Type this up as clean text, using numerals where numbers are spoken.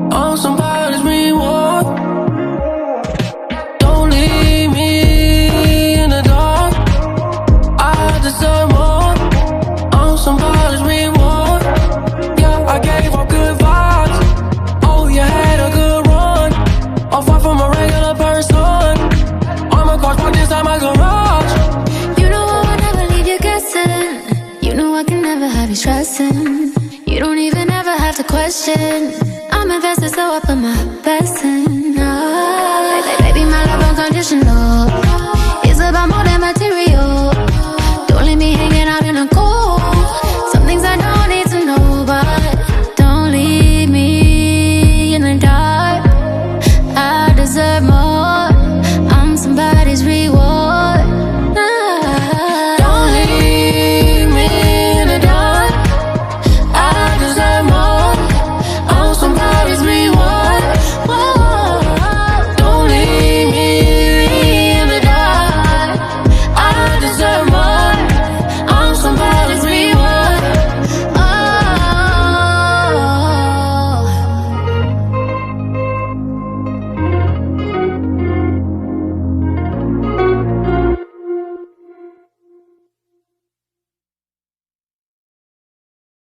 on somebody's reward. Don't leave me in the dark. I deserve more on somebody's reward. Yeah, I gave her good vibes. Oh, you had a good run. I'll fight from a regular person. All my cars parked inside my garage. You know I would never leave you guessing. You know I can never have you stressing. You don't even ever have to question. I'm invested, so I put my best in.